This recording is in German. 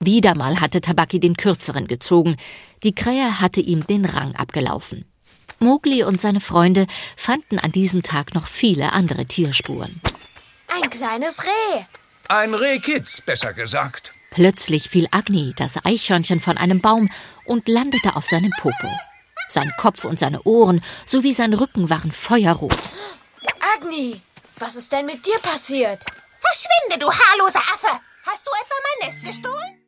Wieder mal hatte Tabaki den Kürzeren gezogen. Die Krähe hatte ihm den Rang abgelaufen. Mowgli und seine Freunde fanden an diesem Tag noch viele andere Tierspuren. Ein kleines Reh. Ein Rehkitz, besser gesagt. Plötzlich fiel Agni, das Eichhörnchen, von einem Baum und landete auf seinem Popo. Sein Kopf und seine Ohren sowie sein Rücken waren feuerrot. Agni, was ist denn mit dir passiert? Verschwinde, du haarloser Affe! Hast du etwa mein Nest gestohlen?